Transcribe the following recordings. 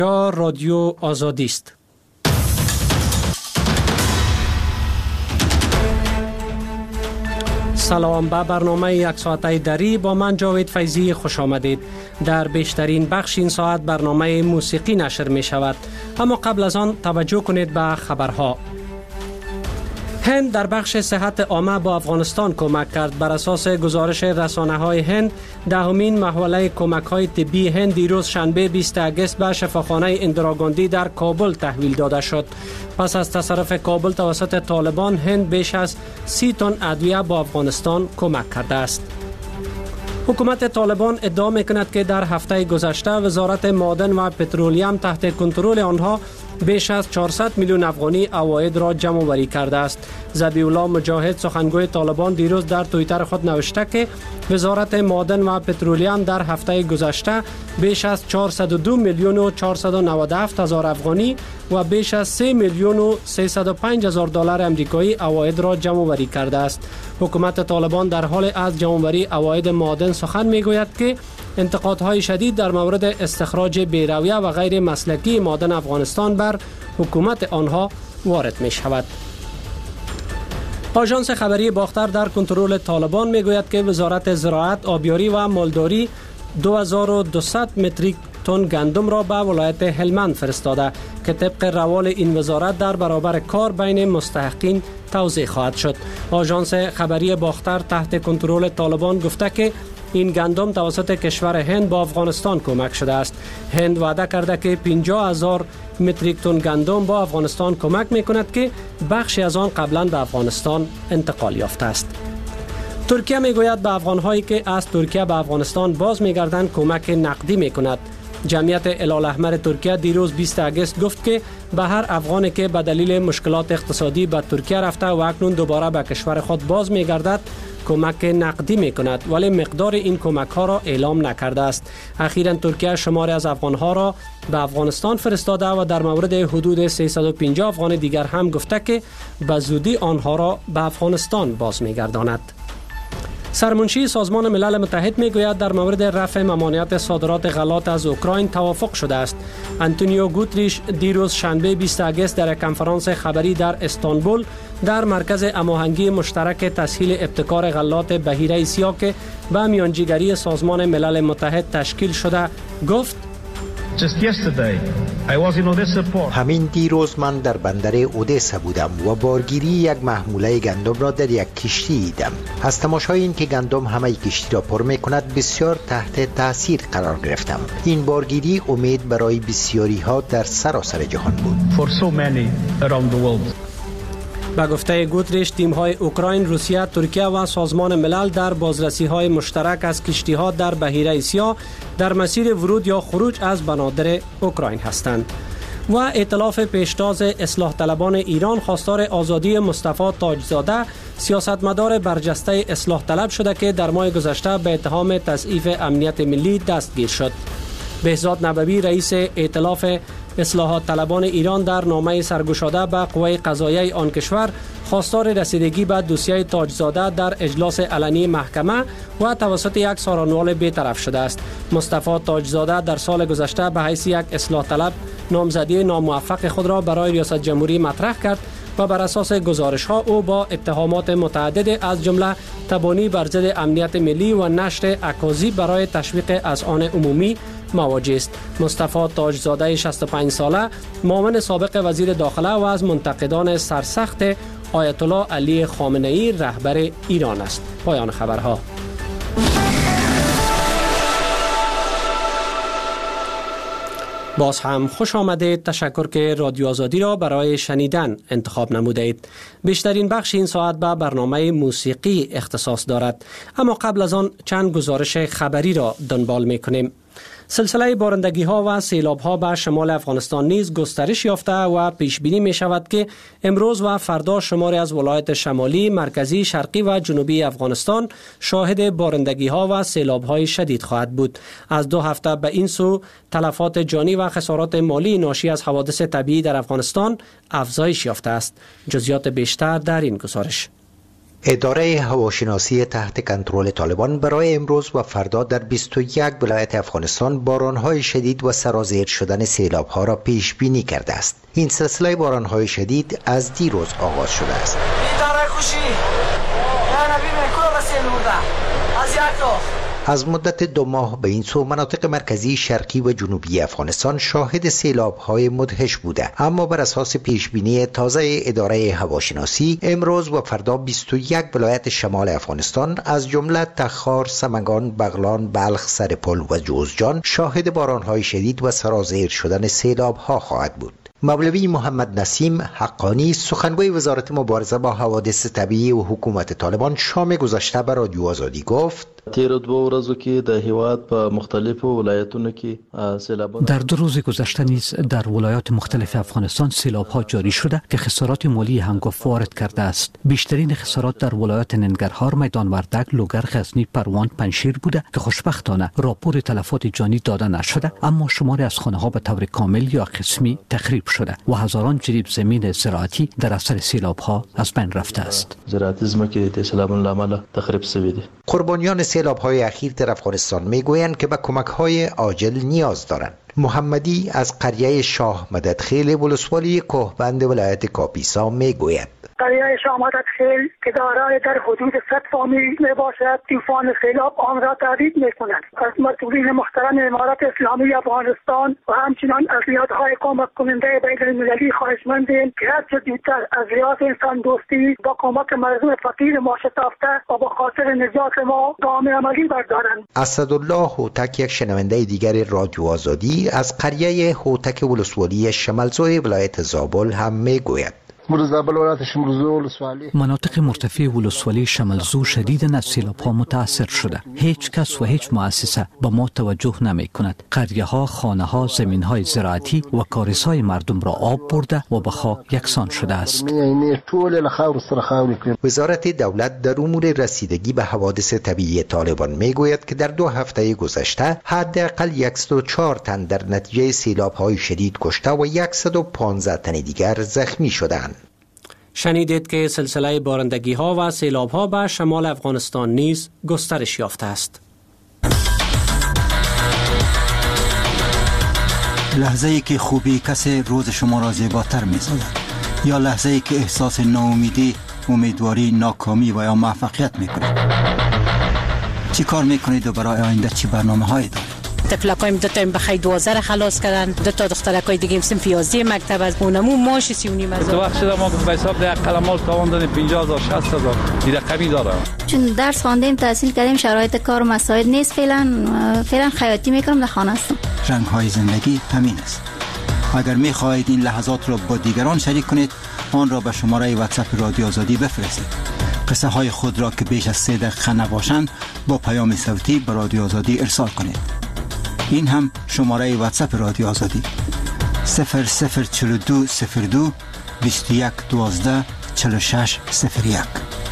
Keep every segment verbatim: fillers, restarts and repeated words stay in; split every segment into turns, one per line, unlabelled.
رادیو آزادی است. سلام، به برنامه یک ساعته دری با من جاوید فیضی خوش آمدید. در بیشترین بخش این ساعت برنامه موسیقی نشر می شود، اما قبل از آن توجه کنید به خبرها. هند در بخش صحت عامه با افغانستان کمک کرد. بر اساس گزارش رسانه‌های هند، دهمین محوله کمک‌های طبی هند دیروز شنبه بیست آگوست به شفاخانه اندراگاندی در کابل تحویل داده شد. پس از تصرف کابل توسط طالبان، هند بیش از سی تن ادویه با افغانستان کمک کرده است. حکومت طالبان ادعا می‌کند که در هفته گذشته وزارت معدن و پترولیم تحت کنترل آنها بیش از چهارصد میلیون افغانی عواید را جمع آوری کرده است. ذبیح الله مجاهد، سخنگوی طالبان، دیروز در توییتر خود نوشته که وزارت معدن و پترولیم در هفته گذشته بیش از چهارصد و دو میلیون و چهارصد و نود و هفت هزار افغانی و بیش از سه میلیون و سیصد و پنج هزار دلار آمریکایی عواید را جمع آوری کرده است. حکومت طالبان در حال از جمع آوری عواید معدن سخن میگوید که انتقادهای شدید در مورد استخراج بی‌رویه و غیر مسلکی معدن افغانستان بر حکومت آنها وارد می شود. آژانس خبری باختر در کنترل طالبان می گوید که وزارت زراعت، آبیاری و مالداری دو هزار و دویست متریک تن گندم را به ولایت هلمند فرستاده که طبق روال این وزارت در برابر کار بین مستحقین توزیع خواهد شد. آژانس خبری باختر تحت کنترل طالبان گفته که این گندم توسط کشور هند با افغانستان کمک شده است. هند وعده کرده که پنجاه هزار متریک تن گندم با افغانستان کمک می کند که بخشی از آن قبلا به افغانستان انتقال یافته است. ترکیه می گوید به افغانهایی که از ترکیه به افغانستان باز می گردند کمک نقدی می کند. جمعیت هلال احمر ترکیه دیروز بیست آگوست گفت که به هر افغانی که به دلیل مشکلات اقتصادی به ترکیه رفته و اکنون دوباره به کشور خود باز می گردد کمک نقدی می کند، ولی مقدار این کمک ها را اعلام نکرده است. اخیراً ترکیه شماری از افغان ها را به افغانستان فرستاده و در مورد حدود سیصد و پنجاه افغان دیگر هم گفته که به زودی آنها را به افغانستان باز می گرداند. سرمنشی سازمان ملل متحد می گوید در مورد رفع ممانعت صادرات غلات از اوکراین توافق شده است. آنتونیو گوتریش دیروز شنبه بیست آگوست در کنفرانس خبری در استانبول در مرکز هماهنگی مشترک تسهیل ابتکار غلات بحیره سیاه که به میانجیگری سازمان ملل متحد تشکیل شده گفت:
همین دیروز من در بندر اودسا بودم و بارگیری یک محموله گندم را در یک کشتی دیدم. از تماشای این که گندم همه کشتی را پر می کند بسیار تحت تاثیر قرار گرفتم. این بارگیری امید برای بسیاری ها در سراسر جهان بود.
به گفته گوتریش، تیم‌های اوکراین، روسیه، ترکیه و سازمان ملل در بازرسی‌های مشترک از کشتی‌ها در بحیره سیاه در مسیر ورود یا خروج از بنادر اوکراین هستند. و ائتلاف پیشتاز اصلاح طلبان ایران خواستار آزادی مصطفی تاجزاده، سیاستمدار برجسته اصلاح طلب شده که در ماه گذشته به اتهام تضعیف امنیت ملی دستگیر شد. بهزاد نبوی، رئیس ائتلاف اصلاحات طلبان ایران، در نامه سرگشاده به قوه قضاییه آن کشور خواستار رسیدگی به دوسیه تاجزاده در اجلاس علنی محکمه و توسط یک سارانوال بی‌طرف شده است. مصطفی تاجزاده در سال گذشته به حیث یک اصلاح طلب نامزدی ناموفق خود را برای ریاست جمهوری مطرح کرد و بر اساس گزارش ها او با اتهامات متعدد از جمله تبانی بر ضد امنیت ملی و نشر اکاذیب برای تشویق اذعان عمومی مواجه است. مصطفی تاجزاده شصت و پنج ساله، معاون سابق وزیر داخله و از منتقدان سرسخت آیت الله علی خامنه ای رهبر ایران است. پایان خبرها. باز هم خوش آمدید. تشکر که رادیو آزادی را برای شنیدن انتخاب نموده اید. بیشترین بخش این ساعت به برنامه موسیقی اختصاص دارد، اما قبل از آن چند گزارش خبری را دنبال می کنیم. سلسله بارندگی ها و سیلاب ها به شمال افغانستان نیز گسترش یافته و پیش بینی می شود که امروز و فردا شماری از ولایت شمالی، مرکزی، شرقی و جنوبی افغانستان شاهد بارندگی ها و سیلاب های شدید خواهد بود. از دو هفته به این سو تلفات جانی و خسارات مالی ناشی از حوادث طبیعی در افغانستان افزایش یافته است. جزئیات بیشتر در این گزارش.
اداره هواشناسی تحت کنترل طالبان برای امروز و فردا در بیست و یک ولایت افغانستان بارانهای شدید و سرازیر شدن سیلاب‌ها را پیش بینی کرده است. این سلسله بارانهای شدید از دیروز آغاز شده است. از مدت دو ماه به این سو مناطق مرکزی، شرقی و جنوبی افغانستان شاهد سیلاب‌های مدهش بوده، اما بر اساس پیشبینی تازه اداره هواشناسی امروز و فردا بیست و یک ولایت شمال افغانستان از جمله تخار، سمنگان، بغلان، بلخ، سرپل و جوزجان شاهد باران‌های شدید و سرازیر شدن سیلاب‌ها خواهد بود. مولوی محمد نسیم حقانی، سخنگوی وزارت مبارزه با حوادث طبیعی و حکومت طالبان، شام گذشته به رادیو آزادی گفت:
تیر دو ورځو کې د هیواد په مختلفو ولایتونو کې سیلابات
در دو روز گذشته نیز در ولایات مختلف افغانستان سیلاب‌ها جاری شده که خسارات مالی هنگفت وارد کرده است. بیشترین خسارات در ولایات ننگرهار، میدان وردک، لوگر، غزنی، پروان، پنجشیر بوده که خوشبختانه راپور تلفات جانی داده نشده، اما شماری از خانه‌ها به طور کامل یا قسمی تخریب شده و هزاران جریب زمین زراعتی در اثر سیلاب‌ها از بین رفته است.
زراعتی زمینی د سیلابونو لامل تخریب شوی دی.
قربانیان سیلاب‌های اخیر در افغانستان میگویند که به کمک‌های عاجل نیاز دارند. محمدی از قریه شاه مددخیل ولسوالی کوهبند ولایت کاپیسا میگوید:
قریه شاه مددخیل که دارای در حدود صد فامیل می باشد، طوفان سیلاب آن را تهدید می کند. از مسئولین محترم امارت اسلامی افغانستان و همچنین از نهادهای کمک کننده بین المللی خواهشمندیم که هرچه زودتر از لحاظ انسان دوستی با کمک مردم فقیر ما شتافته و با خاطر نجات ما گام عملی بردارند.
اسدالله هوتک، یک شنونده دیگر رادیو آزادی از قریه هوتک ولسوالی شمالزوی ولایت زابل هم میگوید:
مناطق مرتفع ولسوالی شمالزو شدیداً از سیلاب‌ها متاثر شده. هیچ کس و هیچ مؤسسه به ما توجه نمی کند. قریه‌ها، خانه‌ها، زمین‌های زراعتی و کاریزهای مردم را آب برده و به خاک یکسان شده است.
وزارت دولت در امور رسیدگی به حوادث طبیعی طالبان میگوید که در دو هفته گذشته حداقل صد و چهار تن در نتیجه سیلاب‌های شدید کشته و صد و پانزده تن دیگر زخمی شدند.
شنیدید که سلسله بارندگی ها و سیلاب ها به شمال افغانستان نیز گسترش یافته است.
لحظه ای که خوبی کسی روز شما را زیباتر می سازد، یا لحظه ای که احساس ناامیدی، امیدواری، ناکامی و یا موفقیت می کنید. چی کار می کنید و برای آینده چی برنامه هایی دارید؟
تفلقایم دو تا بخای دوازده را خلاص کردن، دو تا دخترکای دیگه هم سنف یازده مکتب از اونمو ماش سی و نیم هزار.
تو وقت ما به حساب ده قلمال تاوان دادیم پنجاه هزار شصت هزار این رقمی داره.
چون درس خواندیم، تحصیل کردیم، شرایط کار و مساعد نیست، فعلا فعلا خیاطی میکنم، در خانه هستم.
رنگ های زندگی همین است. اگر میخواهید این لحظات را با دیگران شریک کنید، آن را به شماره واتساپ رادیو آزادی بفرستید. قصه های خود را که بیش از سه دقیقه نباشند با پیام صوتی به رادیو آزادی ارسال کنید. این هم شماره واتساپ رادیو آزادی صفر صفر چهل و دو صفر دو بیست و یک دوازده چهل و شش صفر یک.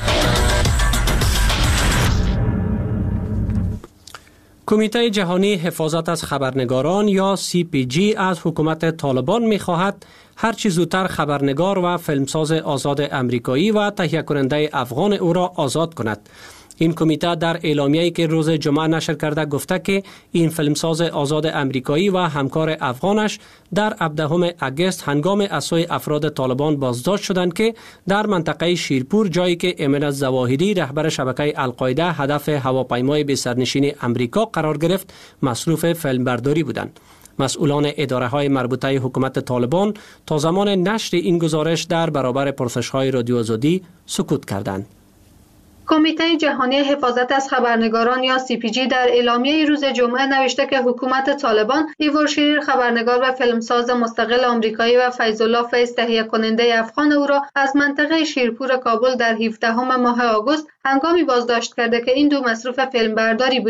کمیته جهانی حفاظت از خبرنگاران یا سی پی جی از حکومت طالبان می خواهد هر چه زودتر خبرنگار و فیلمساز آزاد امریکایی و تهیه کننده افغان او را آزاد کند. این کمیته در اعلامیه‌ای که روز جمعه نشر کرده گفته که این فیلمساز آزاد امریکایی و همکار افغانش در هفدهم اگست هنگام از سوی افراد طالبان بازداشت شدند که در منطقه شیرپور، جایی که ایمن زواهری رهبر شبکه القاعده هدف هواپیمای بی سرنشین امریکا قرار گرفت، مصروف فیلمبرداری بودند. مسئولان اداره های مربوطه حکومت طالبان تا زمان نشر این گزارش در برابر پرسش های رادیو آزادی سکوت کردند.
کمیته جهانی حفاظت از خبرنگاران یا سی پی جی در اعلامیه روز جمعه نوشته که حکومت طالبان ایور شریر، خبرنگار و فیلمساز مستقل آمریکایی و فیض الله فیض، تهیه کننده افغان او را از منطقه شیرپور کابل در هفدهم ماه آگوست هنگامی بازداشت کرده که این دو مصروف فیلمبرداری بودند.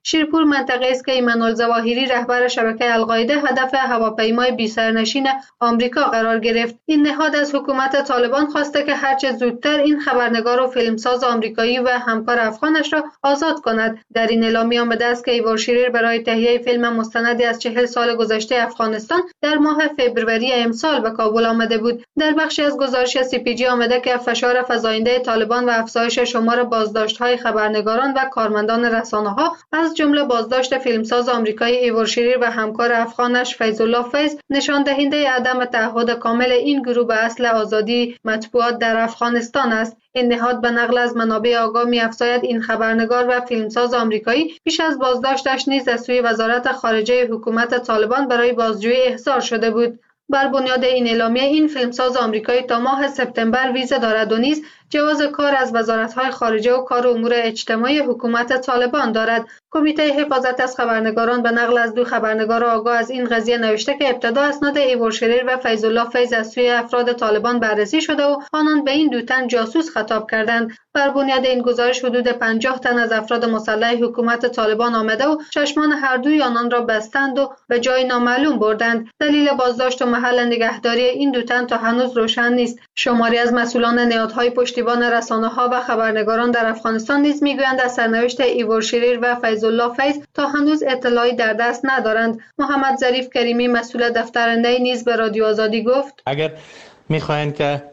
شیرپور منطقه است که ایمان الظواهری رهبر شبکه القاعده هدف هواپیمای بی سرنشین آمریکا قرار گرفت. این نهاد از حکومت طالبان خواسته که هرچه زودتر این خبرنگار و فیلمساز آمریکایی و همکار افغانش را آزاد کند. در این اعلامیه آمده است که ایوار شیریر برای تهیه فیلم مستندی از چهل سال گذشته افغانستان در ماه فوریه امسال به کابل آمده بود. در بخشی از گزارش سی پی جی آمده که فشار فزاینده طالبان و افزایش شمار بازداشت‌های خبرنگاران و کارمندان رسانه‌ها از جمله بازداشت فیلمساز آمریکایی ایوار شیریر و همکار افغانش فیض‌الله فیض نشان دهنده عدم تعهد کامل این گروه به اصل آزادی مطبوعات در افغانستان است. این نهاد به نقل از منابع آگاه می‌افزاید این خبرنگار و فیلمساز آمریکایی پیش از بازداشتش نیز از سوی وزارت خارجه حکومت طالبان برای بازجویی احضار شده بود. بر بنیاد این اعلامیه این فیلمساز آمریکایی تا ماه سپتامبر ویزا دارد و نیز جواز کار از وزارت‌های خارجه و کار امور اجتماعی حکومت طالبان دارد. کمیته حفاظت از خبرنگاران به نقل از دو خبرنگار آگاه از این قضیه نوشته که ابتدا اسناد ایوار شیریر و فیض‌الله فیض از سوی افراد طالبان بررسی شده و آنان به این دو تن جاسوس خطاب کردند. بر بنیاد این گزارش حدود پنجاه تن از افراد مسلح حکومت طالبان آمده و چشمان هر دوی آنان را بستند و به جای نامعلوم بردند. دلیل بازداشت و محل نگهداری این دو تن تا هنوز روشن نیست. شماری از مسئولان نهادهای پشتیبان رسانه‌ها و خبرنگاران در افغانستان نیز میگویند از سرنوشت ایوار شیریر و فیض‌الله فیض تا هنوز اطلاعی در دست ندارند. محمد ظریف کریمی مسئول دفترنده نیز به رادیو آزادی گفت
اگر می‌خواهند که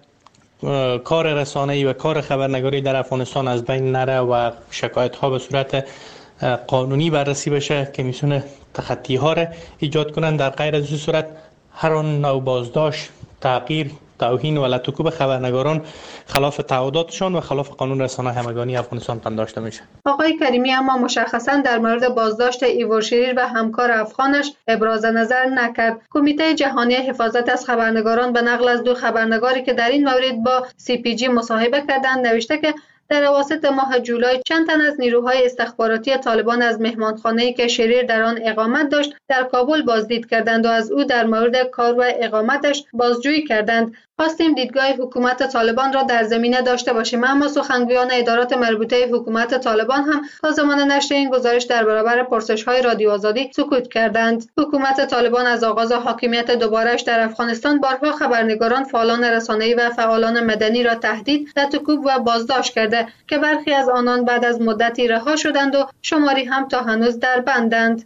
کار رسانه‌ای و کار خبرنگاری در افغانستان از بین نره و شکایت‌ها به صورت قانونی بررسی بشه که میتونه تخطی‌ها را ایجاد کنن، در غیر از این صورت هر آن نوع بازداشت، تغییر، توهین و لطوکوب خبرنگاران خلاف تعهداتشان و خلاف قانون رسانه همگانی افغانستان پنداشته میشه.
آقای کریمی اما مشخصا در مورد بازداشت ایوار شیریر و همکار افغانش ابراز نظر نکرد. کمیته جهانی حفاظت از خبرنگاران به نقل از دو خبرنگاری که در این مورد با سی پی جی مصاحبه کردند نوشته که در اواسط ماه جولای چند تن از نیروهای استخباراتی طالبان از مهمانخانه‌ای که شیریر در آن اقامت داشت در کابل بازدید کردند و از او در مورد کار و اقامتش بازجویی کردند. خواستیم دیدگاه حکومت طالبان را در زمینه داشته باشیم، اما سخنگویان ادارات مربوطه حکومت طالبان هم تا زمان نشر این گزارش در برابر پرسش‌های رادیو آزادی سکوت کردند. حکومت طالبان از آغاز حاکمیت دوباره‌اش در افغانستان بارها خبرنگاران، فعالان رسانه‌ای و فعالان مدنی را تهدید، لطوکوب و بازداشت کرده که برخی از آنان بعد از مدتی رها شدند و شماری هم تا هنوز در بندند.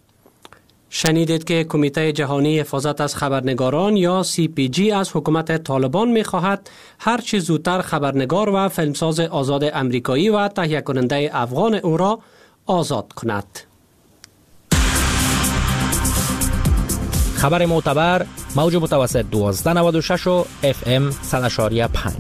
شنیدید که کمیته جهانی حفاظت از خبرنگاران یا سی پی جی از حکومت طالبان می‌خواهد هر چه زودتر خبرنگار و فیلمساز آزاد امریکایی و تهیه کننده افغان او را آزاد کند.
خبر معتبر موج متوسط دوازده نود و شش و اف ام صد و شش و پنج.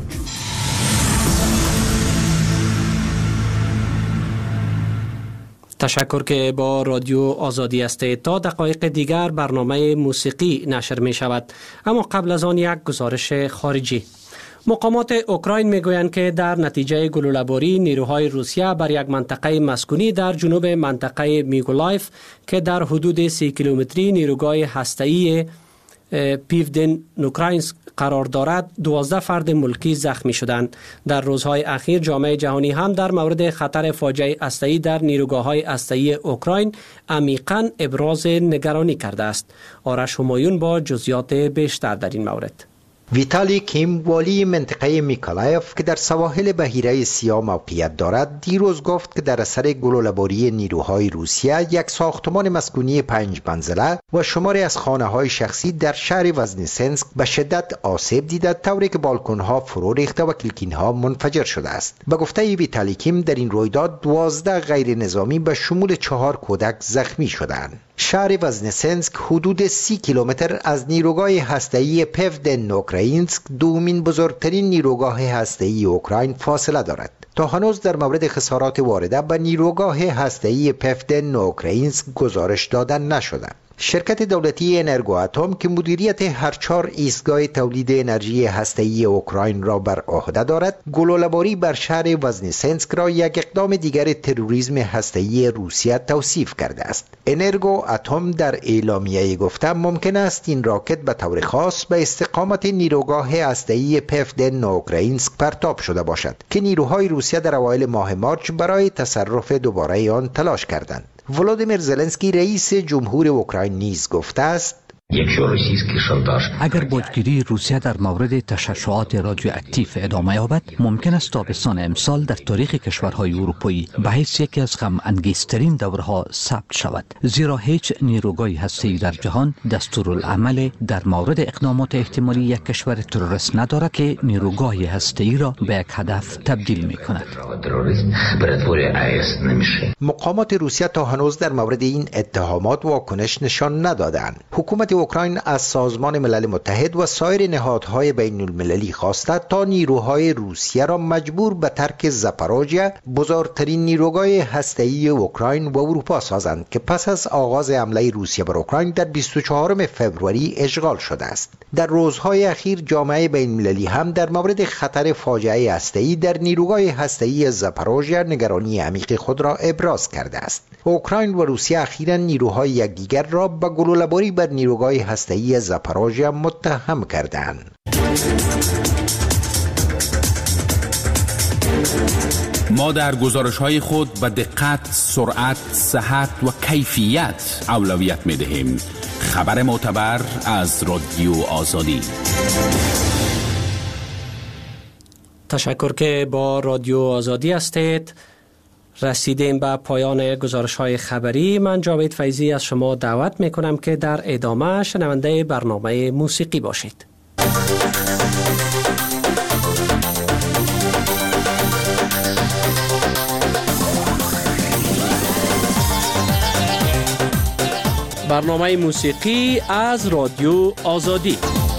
تشکر که با رادیو آزادی است. تا دقایق دیگر برنامه موسیقی نشر می شود، اما قبل از آن یک گزارش خارجی. مقامات اوکراین می گویند که در نتیجه گلوله‌باری نیروهای روسیه بر یک منطقه مسکونی در جنوب منطقه میکولایف که در حدود سی کیلومتری نیروگاه هسته‌ای پیودن نوکراینسک قرار دارد، دوازده فرد ملکی زخمی شدند. در روزهای اخیر جامعه جهانی هم در مورد خطر فاجعه هسته‌ای در نیروگاه‌های هسته‌ای اوکراین عمیقاً ابراز نگرانی کرده است. آرش همایون با جزئیات بیشتر در این مورد.
ویتالی کیم، والی منطقه میکولایف که در سواحل بحیره سیاه موقعیت دارد، دیروز گفت که در اثر گلوله‌باری نیروهای روسیه یک ساختمان مسکونی پنج منزله و شماری از خانه‌های شخصی در شهر وزنیسنسک به شدت آسیب دیده، طوری که بالکن‌ها فرو ریخته و کلیکین‌ها منفجر شده است. به گفته ویتالی کیم، در این رویداد دوازده غیر نظامی به شمول چهار کودک زخمی شدند. شهر وزنیسنسک حدود سی کیلومتر از نیروگاه هسته‌ای پیودن نوکراینسک، دومین بزرگترین نیروگاه هسته‌ای اوکراین، فاصله دارد. تا هنوز در مورد خسارات وارده به نیروگاه هسته‌ای پیودن نوکراینسک گزارش داده نشده. شرکت دولتی انرگو اتم که مدیریت هر چهار ایستگاه تولید انرژی هسته‌ای اوکراین را بر عهده دارد، گلوله‌باری بر شهر وزنیسنسک را یک اقدام دیگر تروریسم هسته‌ای روسیه توصیف کرده است. انرگو اتم در اعلامیه گفته ممکن است این راکت به طور خاص به استقامت نیروگاه هسته‌ای پیودن نوکراینسک پرتاب شده باشد که نیروهای روسیه در اوایل ماه مارچ برای تصرف دوباره آن تلاش کردند. ولادیمیر زلنسکی رئیس جمهور اوکراین نیز گفته است
اگر باجگیری روسیه در مورد تشعشعات رادیواکتیو ادامه یابد، ممکن است تابستان امسال در تاریخ کشورهای اروپایی به حیث یکی از غم انگیزترین دورها ثبت شود، زیرا هیچ نیروگاه هسته‌ای در جهان دستورالعمل در مورد اقدامات احتمالی یک کشور تروریست ندارد که نیروگاه هسته‌ای را به یک هدف تبدیل می کند.
مقامات روسیه تا هنوز در مورد این اتهامات واکنش نشان ندادند. حکومت اوکراین از سازمان ملل متحد و سایر نهادهای بین المللی خواسته تا نیروهای روسیه را مجبور به ترک زاپاروژیا، بزرگترین نیروگاه هسته‌ای اوکراین و اروپا سازند که پس از آغاز حمله روسیه بر اوکراین در بیست و چهارم فوریه اشغال شده است. در روزهای اخیر جامعه بین المللی هم در مورد خطر فاجعه هسته‌ای در نیروگاه هسته‌ای زاپاروژیا نگرانی عمیق خود را ابراز کرده است. اوکراین و روسیه اخیراً نیروهای یکدیگر را به گلوله‌باری بر نیروگاه هسته‌ای زاپاروژیا متهم کردند.
ما در گزارش‌های خود به دقت، سرعت، صحت و کیفیت اولویت می‌دهیم. خبر معتبر از رادیو آزادی.
تشکر که با رادیو آزادی هستید. رسیدیم به پایان گزارش‌های خبری. من جاوید فیضی از شما دعوت می‌کنم که در ادامه شنونده برنامه موسیقی باشید. برنامه موسیقی از رادیو آزادی.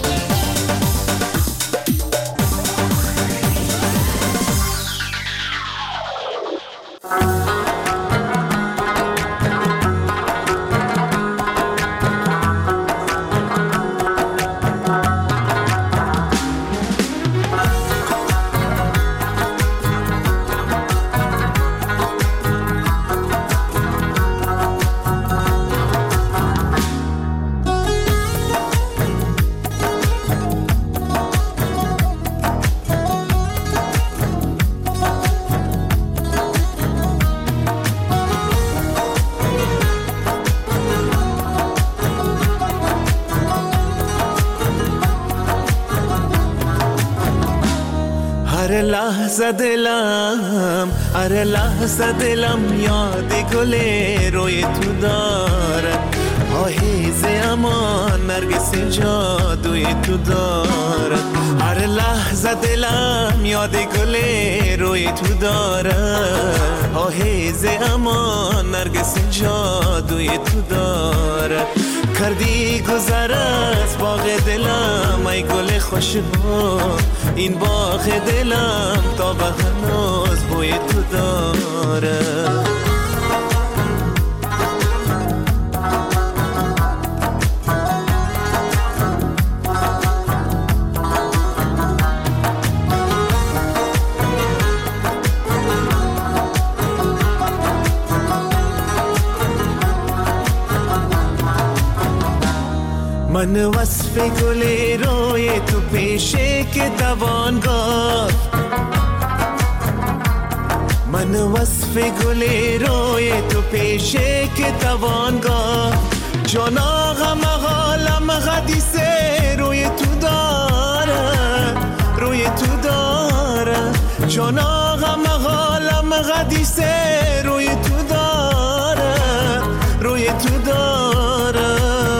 هر لحظه دلم هر لحظه دلم یاد گل روی تو دارد، آهیز امان نرگس جادوی تو دارد. هر لحظه دلم یاد گل روی تو دارد، آهیز امان نرگس جادوی تو دارد. کردی گذر از باغ دلم ای گل خوشبو، این باغ دلم تا به هنوز بوی تو داره. من وصف گل روی تو پیشه که دوان گفت، من وصف گل روی تو پیشه که دوان گفت. جان آقا مغالم حدیثه روی تو داره، روی تو داره. جان آقا مغالم حدیثه روی تو داره، روی تو داره.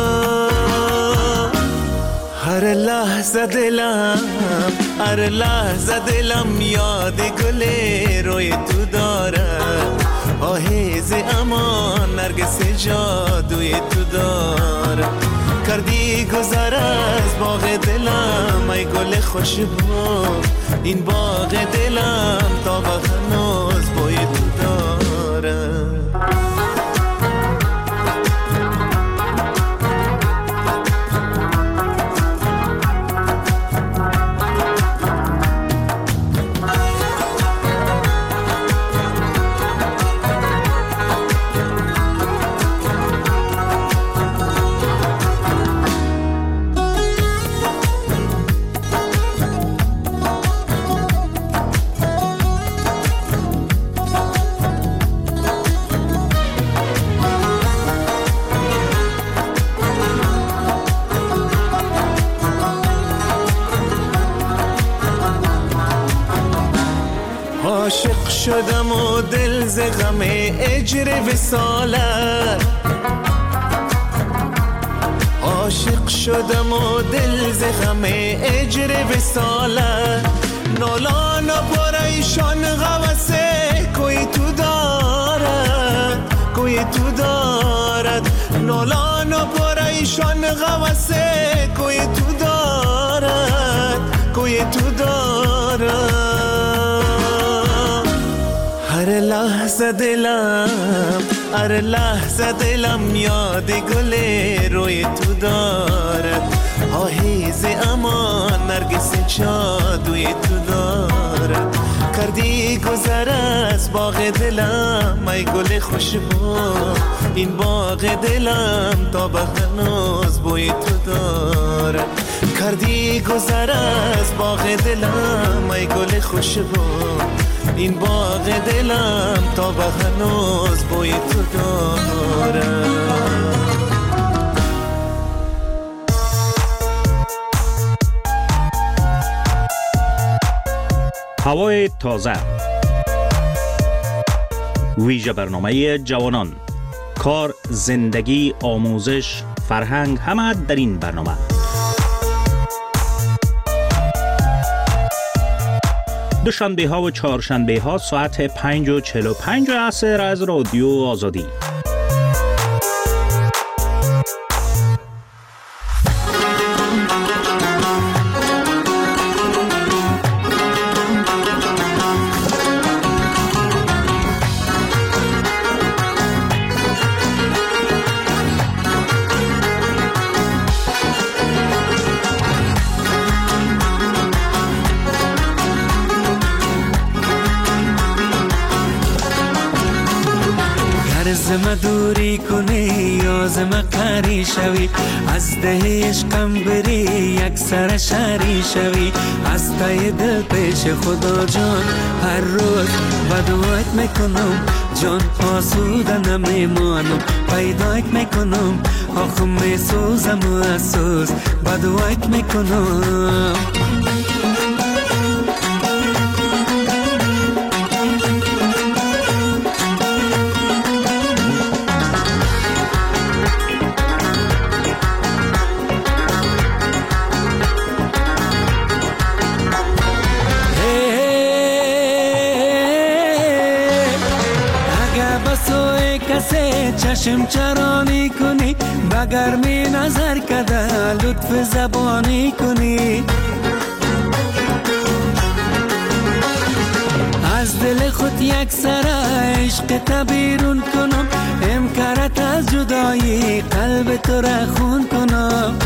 هر لحظه دلم هر لحظه دلم یاد گل روی تو داره، آهیز امان نرگس جادوی تو داره. کردی گذر از باغ دلم ای گل خوشبو، این باغ دلم تا به هنوز بوی تو داره. عاشق شدم و دل ز غم اجر وصالت عاشق شدم و دل ز غم اجر وصالت نالان و پریشان غوثه کوئی تو دارد کوئی تو دارد نالان و پریشان غوثه کوئی تو دارد کوئی تو دارد هر لحظه دلم هر لحظه دلم یاد گل روی تو دارد آهیز امان نرگس جادوی تو دارد کردی گذر از باغ دلم ای گل خوشبو این باغ دلم تا به هنوز بوی تو دارد کردی گذر از باغ دلم ای گل خوشبو این باغ دلم تا به هنوز بوی تو دارد
هوای تازه ویژه برنامه جوانان کار زندگی آموزش فرهنگ همه در این برنامه دوشنبه ها و چهارشنبه ها ساعت پنج و چهل و پنج عصر از رادیو آزادی.
زم دوری کنی یا زم قری شوی از ده عشقم بری یک سر شری شوی از تای دل پیش خدا جان هر روز بدوایت میکنم جان آسوده نمیمانم پیدایت میکنم آخم میسوزم و اسوز بدوایت میکنم چشم چرانی کنی بگرمی نظر کده لطف زبانی کنی از دل خود یک سر عشق تبیرون کنم امکارت از جدایی قلب تو را خون کنم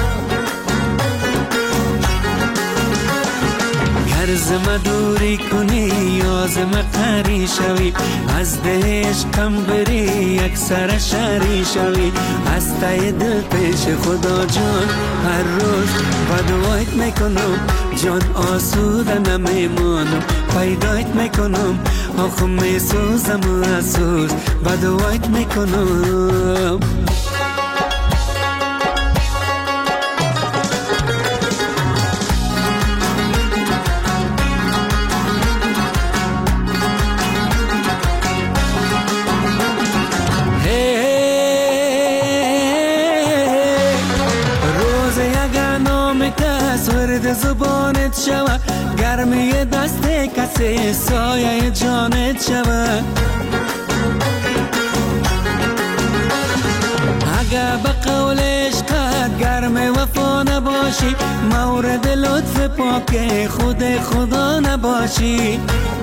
زم دوری کنی یا زم قری شوی از ده عشقم بری یک سر شری شوی از تای دل پیش خدا جان هر روز بدوایت میکنم جان آسوده نمیمانم پیدایت میکنم آخم میسوزم و اسوز بدوایت میکنم زبانت شوه گرمی دست کسی سایه جانت شوه اگه به قول عشقت گرم وفا نباشی مورد لطف پاک خود خدا نباشی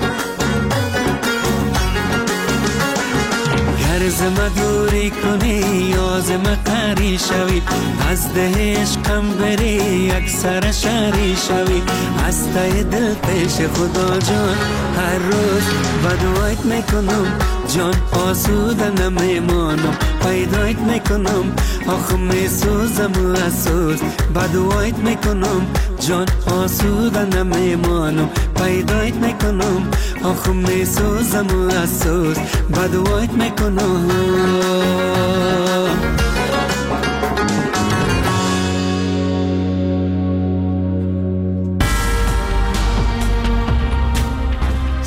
زم دوری کنی یا زم قری شوی از ده عشقم بری یک سر شری شوی از تای دل پیش خدا جان هر روز بدوایت میکنم جان آسوده نمیمانم پیدایت میکنم آخم میسوزم و اسوز بدوایت میکنم جان آسوده نمیمانم پیدایت میکنم آخم میسوزم و اسوز بدوایت میکنم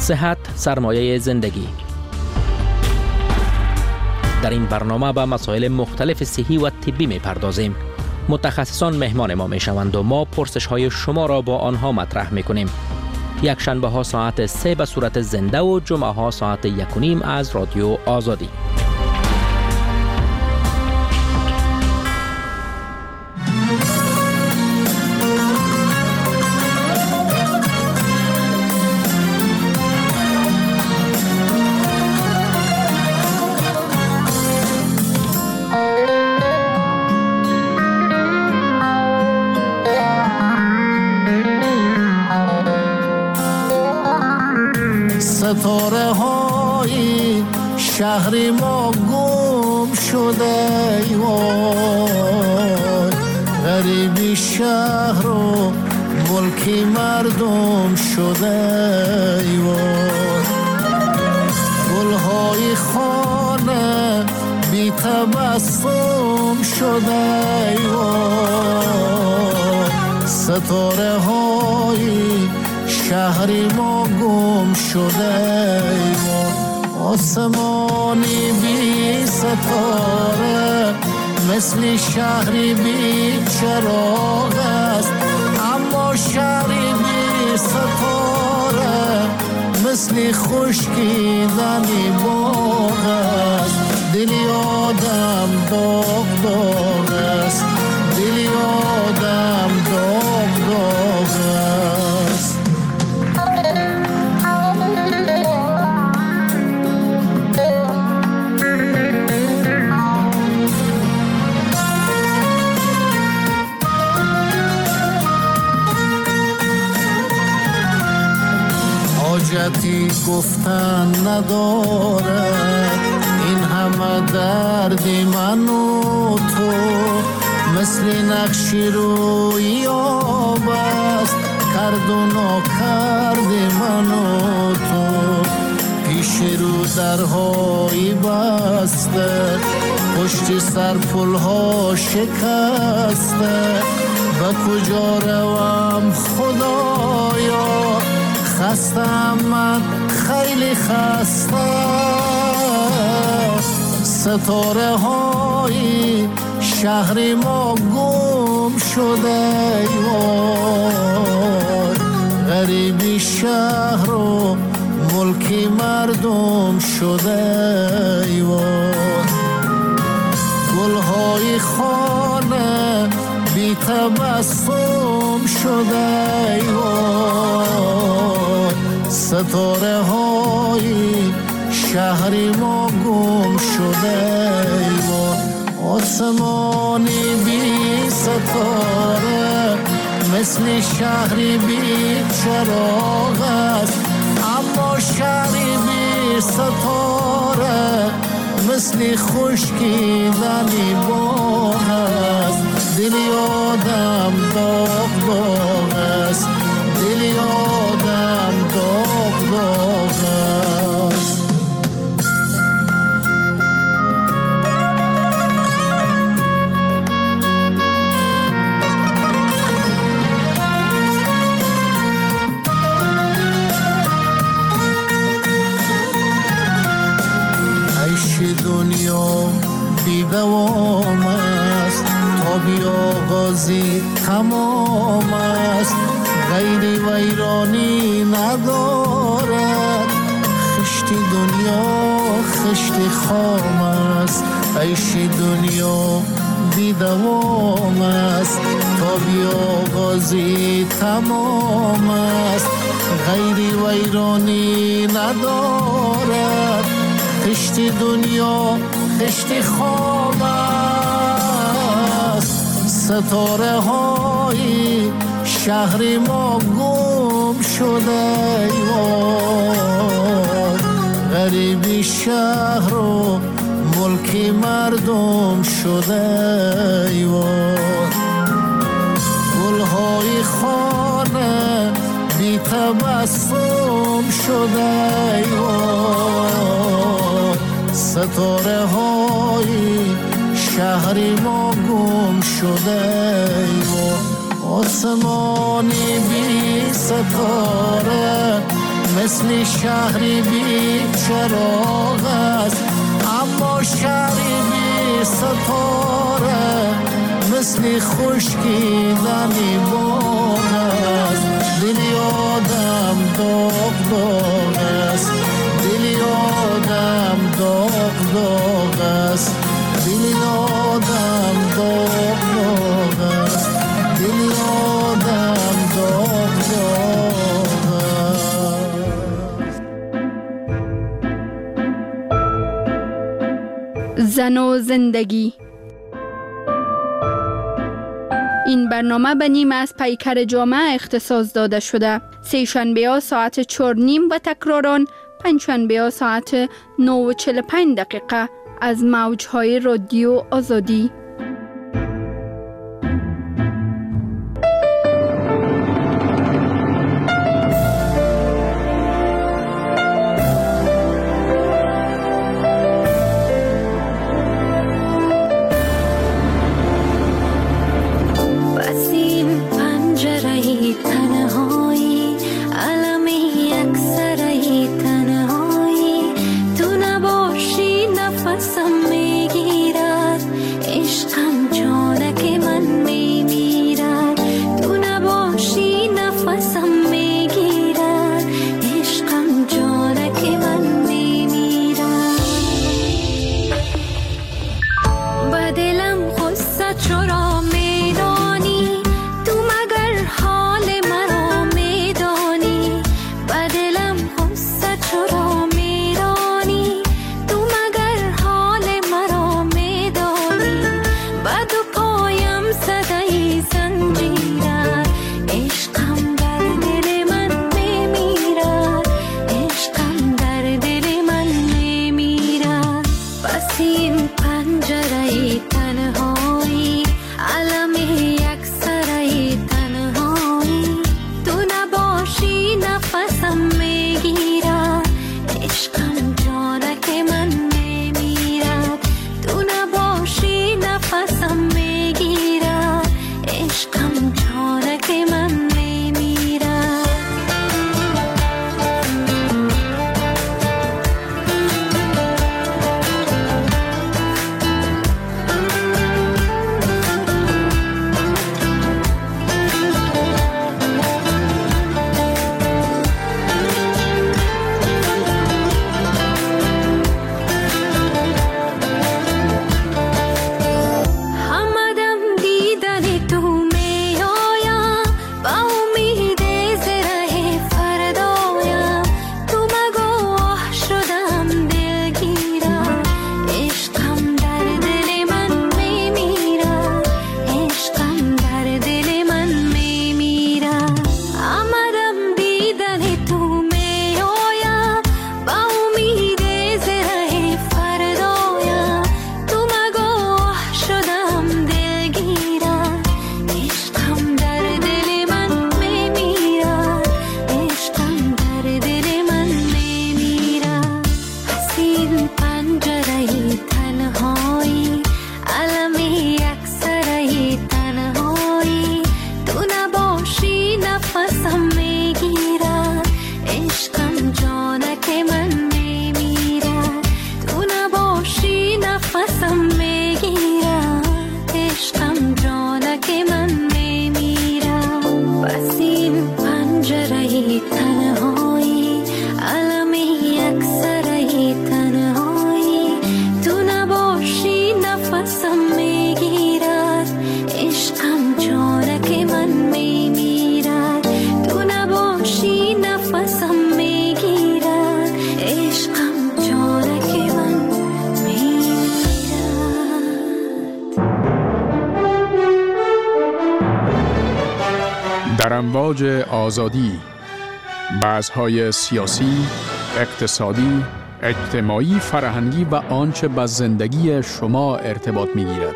صحت سرمایه زندگی. در این برنامه به مسائل مختلف صحی و طبی می پردازیم. متخصصان مهمان ما می شوند و ما پرسش های شما را با آنها مطرح می کنیم. یک شنبه ها ساعت سه به صورت زنده و جمعه ها ساعت یک و نیم از رادیو آزادی.
ستاره های شهر ما گم شده وای، غریبی شهر و ملکی مردم شده وای، گلهای خانه بی تبسم شده وای، ستاره های شهری ما گم شده آسمانی بی ستاره مثل شهری بی چراغ است، اما شهری بی ستاره مثل خشکیدنی باغ است. دلی آدم داغ داغ است، دلی آدم داغ داغ است. حاجتی گفتن ندارد این همه درد من و تو، مثل نقشی روی آب است کرد و ناکرد من و تو. پیش رو درهای بسته پشت سر پلها شکسته، به کجا روم خدایا خستم من خیلی خسته. ستاره های شهر ما گم شده وای، غریبی شهر و ملکی مردم شده وای، گلهای خانه بی تبسم شده وای، ستاره های شهری ما گم شده وای، آسمانی بی ستاره مثل شهری بی چراغ است، اما شهری بی ستاره مثل خشکیدنی باغ است. دلی آدم داغ داغ است، دلی آدم داغ داغ است. دنیا بی دوام است، تا بی آغازی تمام است، غیری ویرانی ندارد. خشتی دنیا خشتی خام است، عیش دنیا بی دوام است، تا بی آغازی تمام است، غیری ویرانی ندارد. خشتی دنیا خشتی خام است، ستاره های شهر ما گم شده وای، غریبی شهر و ملکی مردم شده وای، گلهای خانه بی تبسم شده وای، ستاره های شهری ما گم شده وای، آسمانی بی ستاره مثل شهری بی چراغ است، اما شهری بی ستاره مثل خشکیدنی باغ است. دلی آدم داغ داغ است، دلی آدم داغ داغ است، دلی آدم داغ داغ است، دلی آدم داغ داغ
است. زن و زندگی. این برنامه به نیم از پیکر جامعه اختصاص داده شده. سه شنبه ها ساعت چهار نیم و تکراران پنج شنبه ها ساعت نه و چهل و پنج دقیقه از موجهای رادیو آزادی.
در امواج آزادی، بحث‌های سیاسی، اقتصادی، اجتماعی، فرهنگی و آنچه به زندگی شما ارتباط می‌گیرد.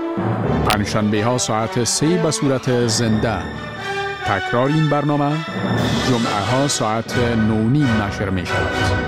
پنجشنبه ها ساعت سه به صورت زنده. تکرار این برنامه جمعه ها ساعت نه و نیم نشر می شود.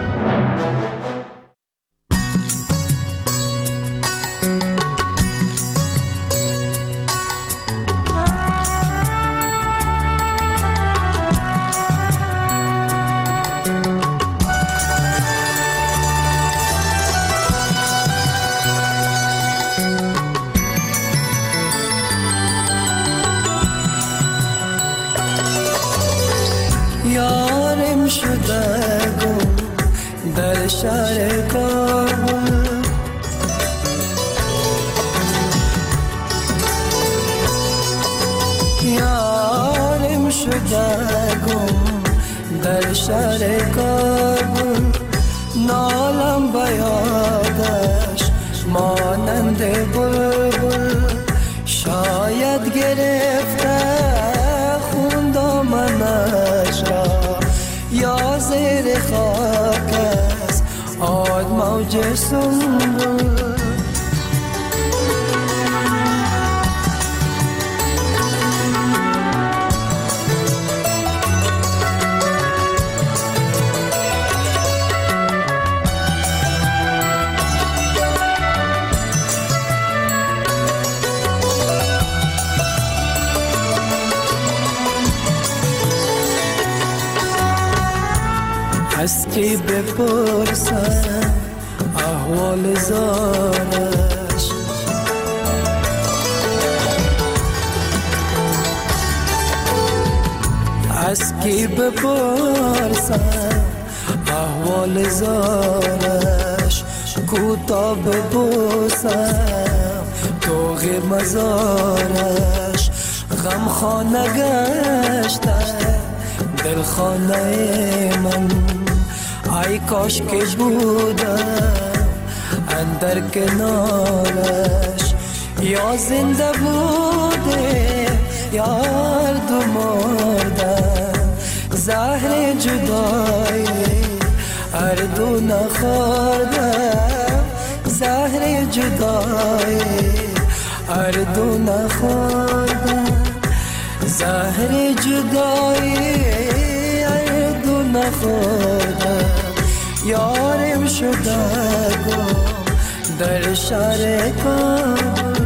شده گم در شهر کابل یارم شده گم در شهر کابل نالم بیادش مانند بلبل شاید گرفته خون دامنش را یا زیر خاک است آد موج سنبل از کی بپرسم احوال زارش از کی بپرسم احوال زارش کوتا ببوسم توغ مزارش غم خانه گشته دل خانه من ای کاش که بودم اندر کنارش یا زنده بوده یا هر دو مردم زهر جدایی هر دو نخوردم زهر جدایی هر دو نخوردم زهر جدایی هر دو نخوردم یارم شده گم در شهر کابل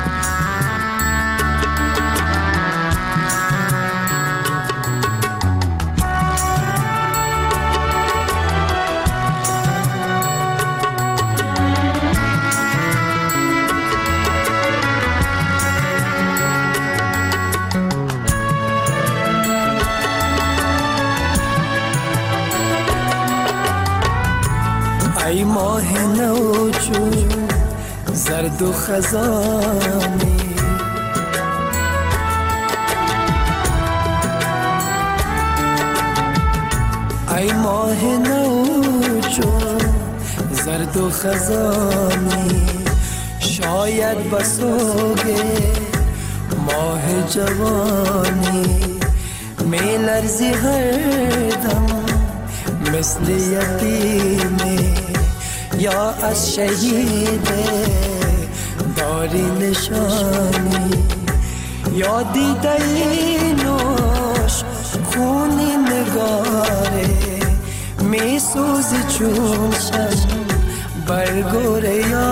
ای ماه نو چون زرد و خزانی ای ماه نو چون زرد و خزانی شاید بسوگه ماه جوانی می لرزی هر دم مثل یتیمی یا از شهید داری نشانی یا دیده نوش خونی نگاره می سوزی چون شم برگور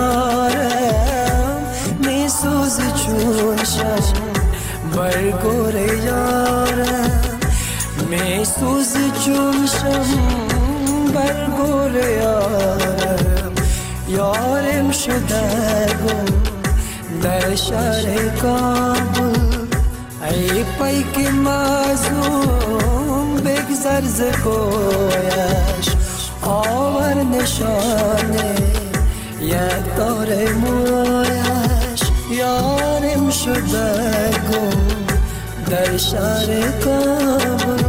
یارم می سوزی چون شم برگور یارم می سوزی چون شم برگور یارم یارم شده گم در شهر کابل ای پیک مظلوم بگذر ز کویش آور نشانه یک دار مویش یارم شده گم در شهر کابل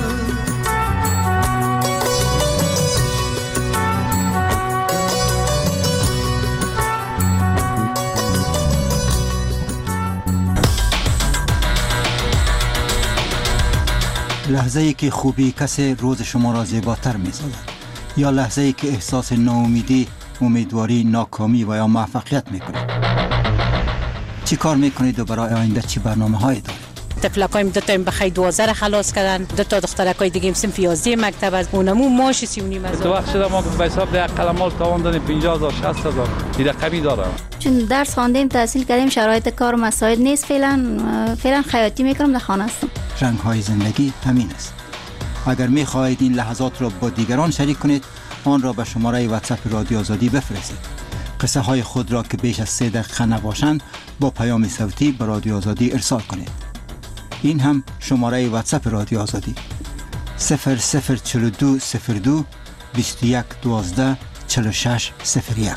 لحظه ای که خوبی کسی روز شما را زیباتر می سازد یا لحظه ای که احساس ناامیدی، امیدواری، ناکامی و یا موفقیت می کنید. چی کار می کنید و برای آینده چی برنامه هایی دارید؟
تفلکایم دو تا بخی دوازده را خلاص کردن، دو تا دخترکای دیگه سنف یازده مکتب از اونمو ماش سی و نیم هزار.
تو وقت شده ما به حساب ده قلمال تاوان دادیم پنجاه هزار شصت هزار این رقمی داره.
چون درس خواندیم تحصیل کردیم شرایط کار مساعد نیست فعلا فعلا خیاطی میکنم در خانه هستم.
رنگ های زندگی همین است. اگر می خواهید این لحظات را با دیگران شریک کنید آن را به شماره واتساپ رادیو آزادی بفرستید. قصه های خود را که بیش از سه دقیقه نباشند با پیام صوتی به رادیو آزادی ارسال کنید. این هم شماره واتساپ رادیو آزادی صفر صفر چهل و دو صفر دو بیست و یک دوازده چهل و شش صفر یک.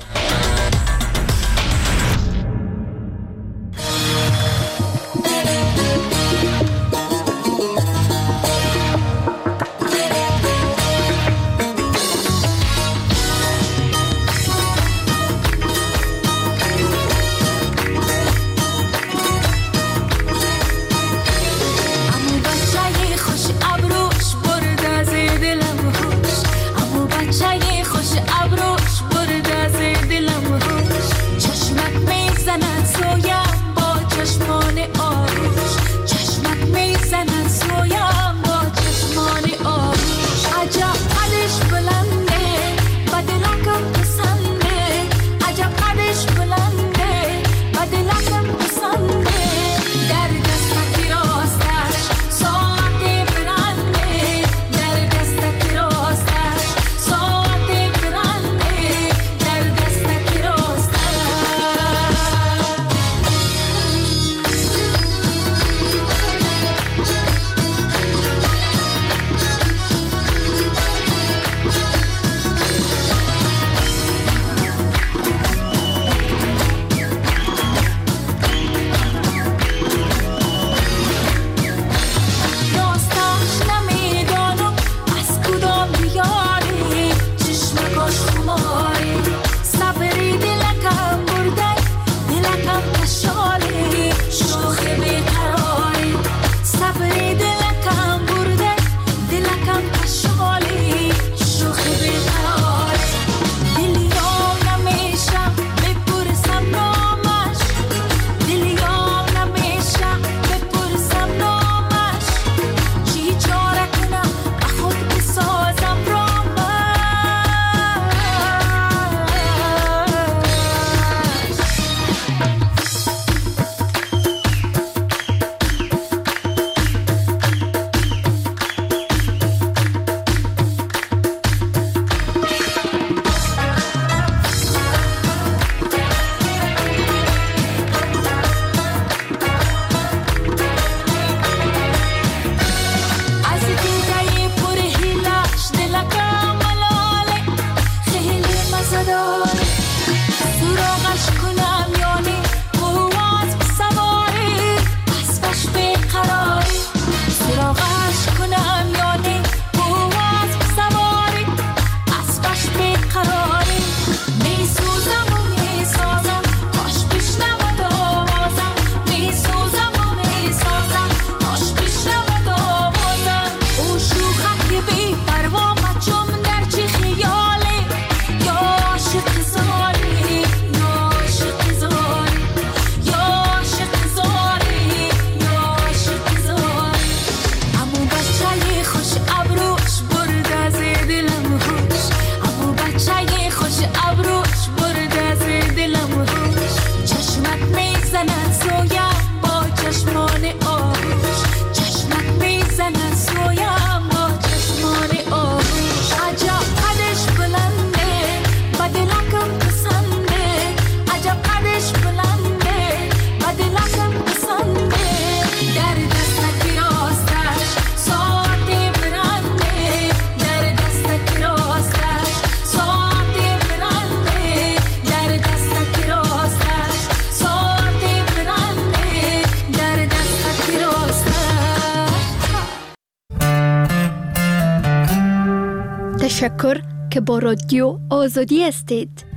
تشکر که با رادیو آزادی هستید.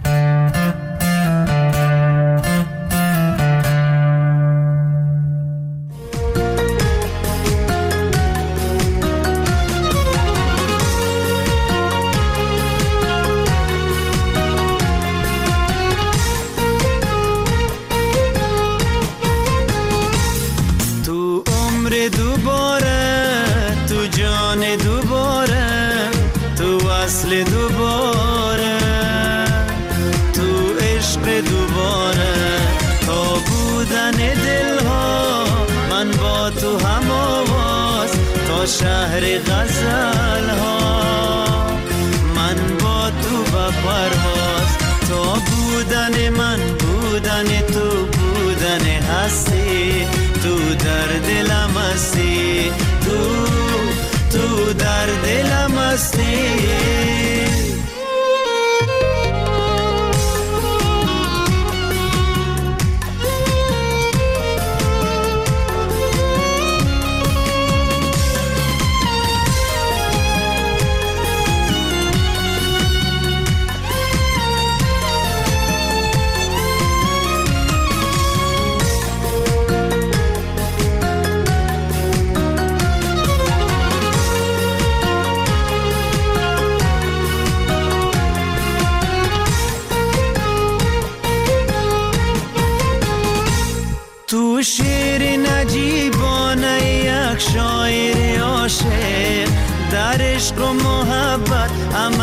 تو عمر دوباره، تو جان دوباره، تو اصل دوباره، تو عشق دوباره، تا بودن دلها من با تو هم آواز، تا شهر غزل ها من با تو با پرواز، تا بودن من بودن تو بودن هستی، تو در دلم هستی، تو تو در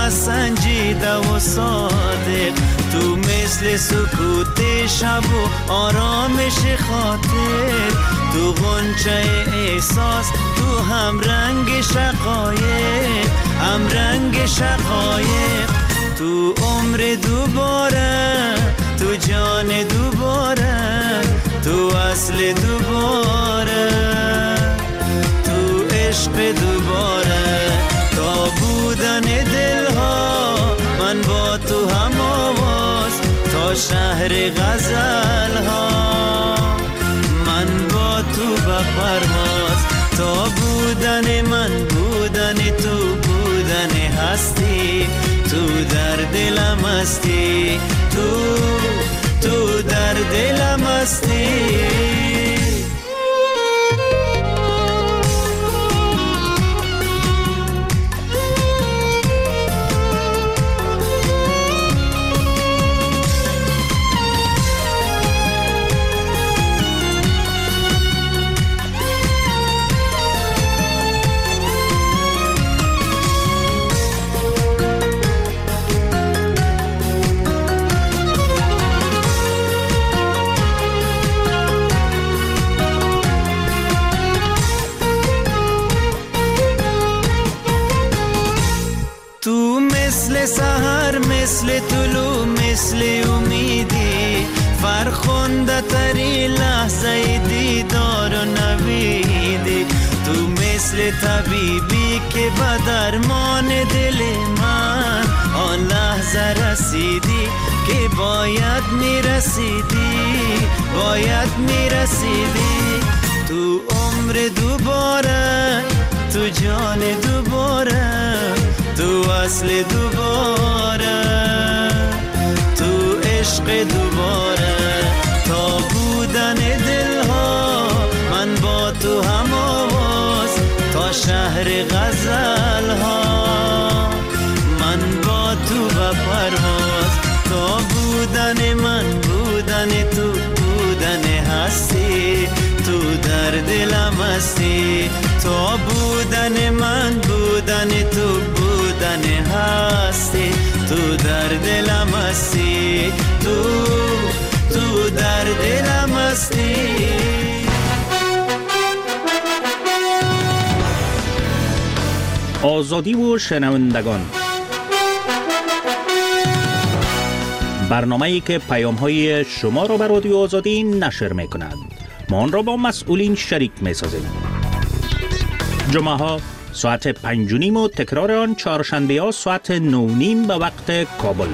سنجیده و صادق، تو مثل سکوت شب و آرامش خاطر، تو غنچه احساس، تو هم رنگ شقایق، هم رنگ شقایق، تو عمر دوباره، تو جان دوباره، تو اصل دوباره، تو عشق دوباره، تا بودن دلها من با تو هم آواز، تا شهر غزل ها من با تو بپرواز، تا بودن من بودن تو بودن هستی، تو در دلم هستی، تو تو در دلم هستی. سحر مثل طلوع مثل امیدی، فرخنده تری لحظه دیدار و نویدی، تو مثل طبیبی که به درمان دل من آن لحظه رسیدی که باید میرسیدی، باید میرسیدی، تو عمر دوباره، تو جان دوباره، تو اصل دوباره، تو عشق دوباره، تا بودن دلها من با تو هم آواز، تا شهر غزل ها من با تو بپرواز، تا بودن من بودن تو بودن هستی، تو در دلم هستی، تا بودن من بودن تو بودن هستی، تو در دلم هستی، تو تو در دلم هستی.
آزادی و شنوندگان، برنامه‌ای که پیام‌های شما را به رادیو آزادی نشر می‌کند. ما آن را با مسئولین شریک می‌سازیم. جمعه ها ساعت پنج و نیم و تکرار آن چهارشنبه ها ساعت نه و نیم به وقت کابل.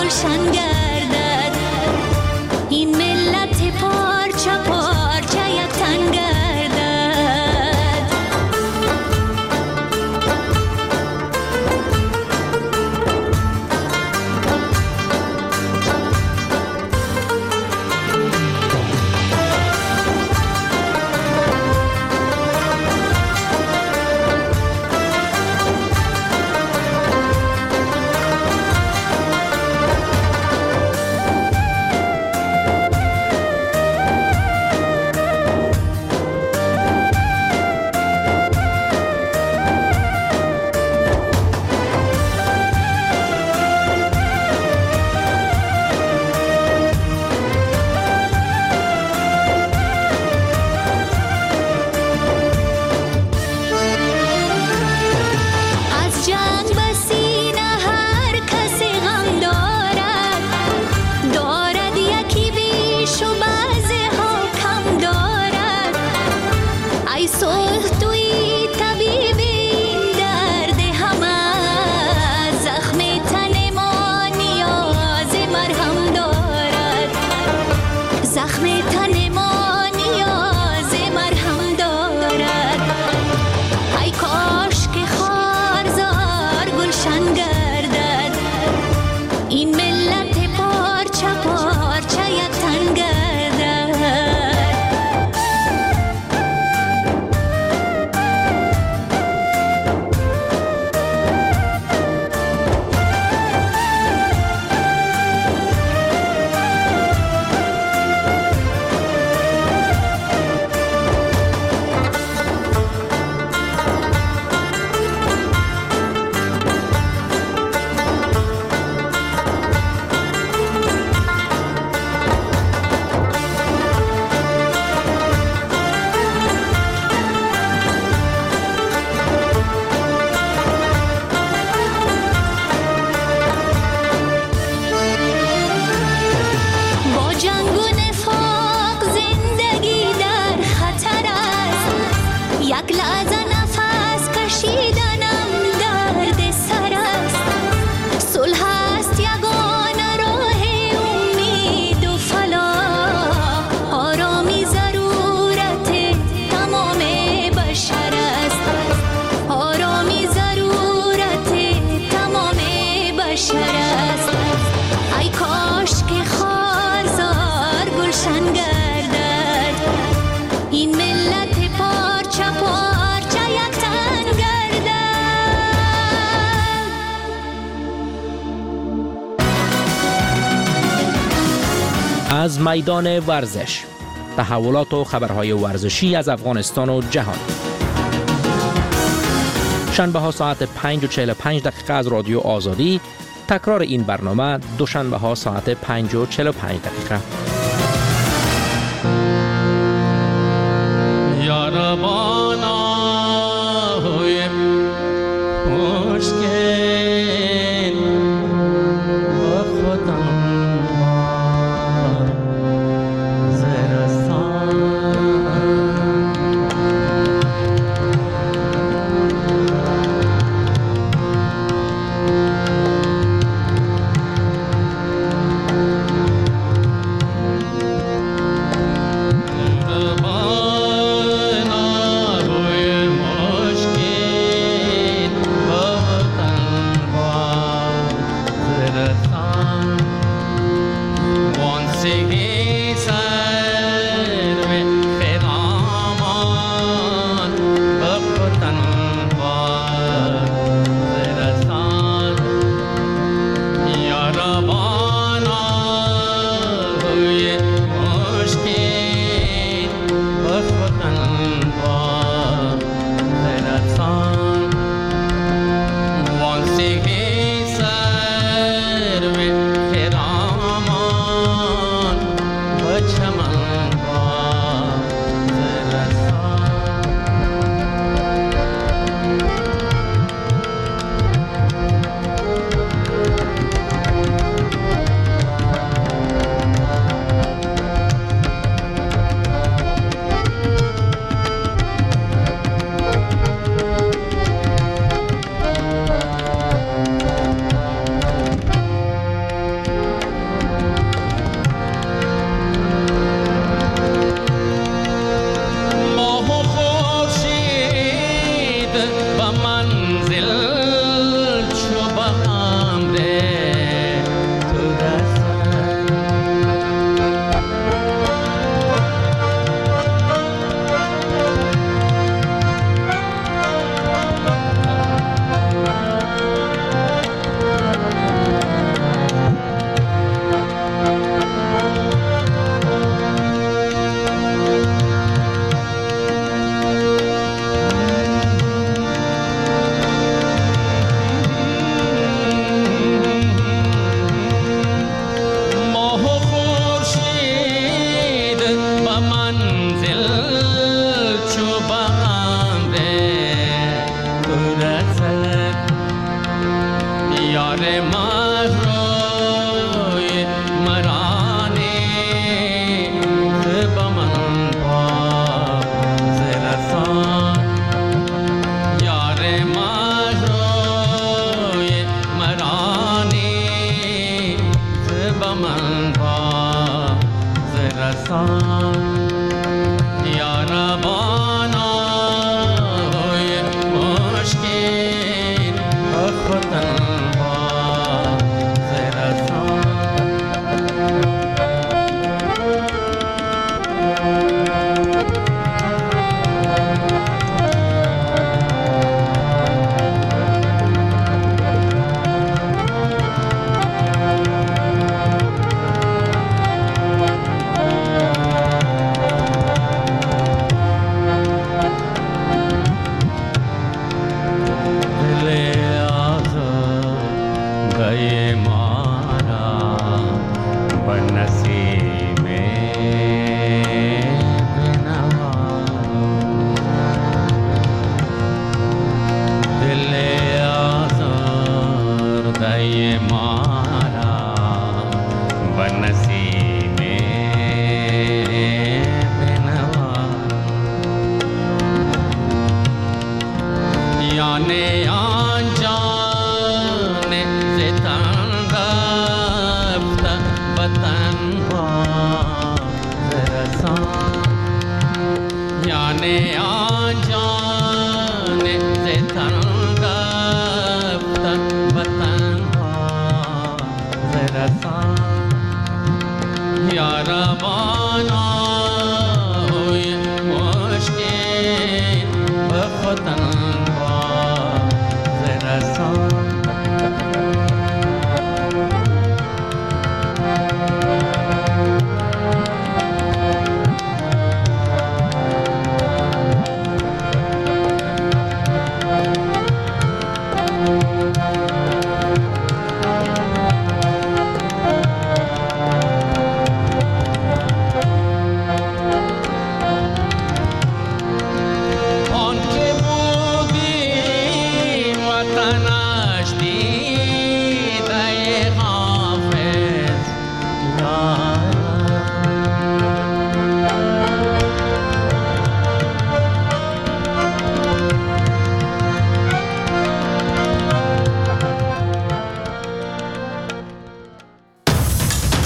گلشن گردد، این ملت پارچه پارچه یک تن گردد.
از میدان ورزش، تحولات و خبرهای ورزشی از افغانستان و جهان. شنبه ها ساعت پنج و چهل و پنج دقیقه از رادیو آزادی. تکرار این برنامه دوشنبه ها ساعت پنج و چهل و پنج دقیقه.
Chama
دامن باز رسان یا ربانا های مشکین خودن باز رسان या रबा